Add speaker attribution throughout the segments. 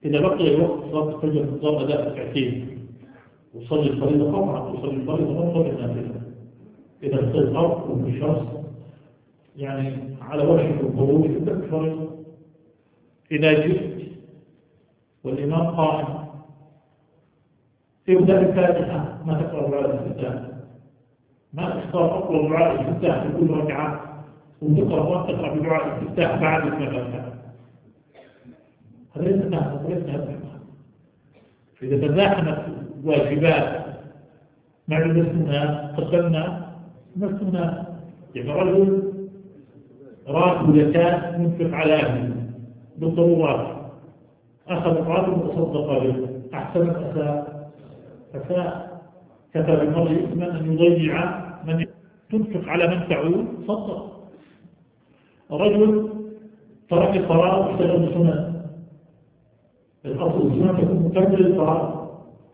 Speaker 1: إذا بقي وقت صلاة الفجر نظام أداء ركعتين وصلي الفريضة طبعا وصلي الفريضة ما صلي النافلة. إذا استيقظت وفي شخص يعني على وشك الخروج يبدأ الفريضة. إذا جئت والإمام قائم ابدأ الفاتحة، ما تقرأ دعاء الاستفتاح، ما تختار أقرأ دعاء الاستفتاح في كل ركعة وتقرأ وتقرأ بدعاء الاستفتاح بعد الفاتحة. هذا ليس نافع وليس هدف. فإذا تزاحمت واجبات مع المسنونات قدمنا مسنونات. يعني رجل راتب زكاة منفق على أهله بالضرورات، أخذ راتب وتصدق به، أحسن أساء كتب المرء إثما أن يضيع من تنفق على من تعود صدق. رجل ترك الصلاة واشتغل بالسنة، الأصل السنة تكون مكمل للصلاة.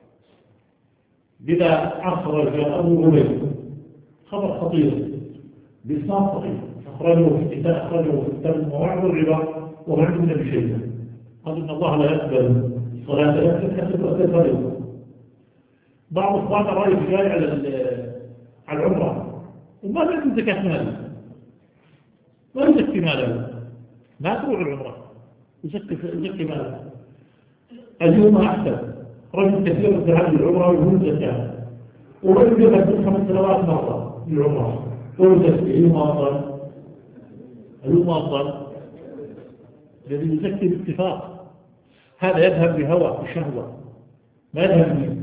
Speaker 1: بذا أخرج أبو عبيد خبر خطير بإسناد صحيح، أخرجه في كتاب المواعظ والعبر وغيره من بشيء. قال إن الله لا يقبل صلاة لا تتحسب وتتفرد. بعض إخواننا رأيه جاي على العمرة وما لازم زكاة ماله، ما يزكي ماله، ما تروح العمرة يزكي ماله. اليوم أحسن رجل كثير ذهب للعمرة ويقول زكاة، ورجل يذهب 5 سنوات مرة للعمرة ويزكي. اليوم أفضل الذي يزكي باتفاق. هذا يذهب بهوى بشهوة ما يذهب منه.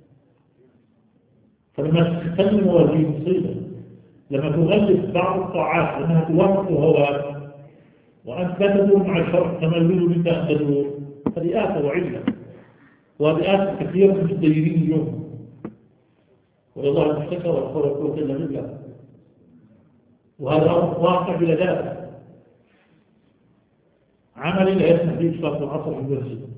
Speaker 1: فلما تتكلم هذه مصيبة، لما تغلف بعض الطاعات لأنها توافق هواك وأنت لا تدور مع الشرع كما يريد منك أن تدور، هذه آفة وعلة، وهذه آفة كثيرة من الدينين اليوم. والله المشتكى والقول والقوة إلا بالله، وهذا واقع بلا دافع. عملي لا يسمح به صلاة العصر في المسجد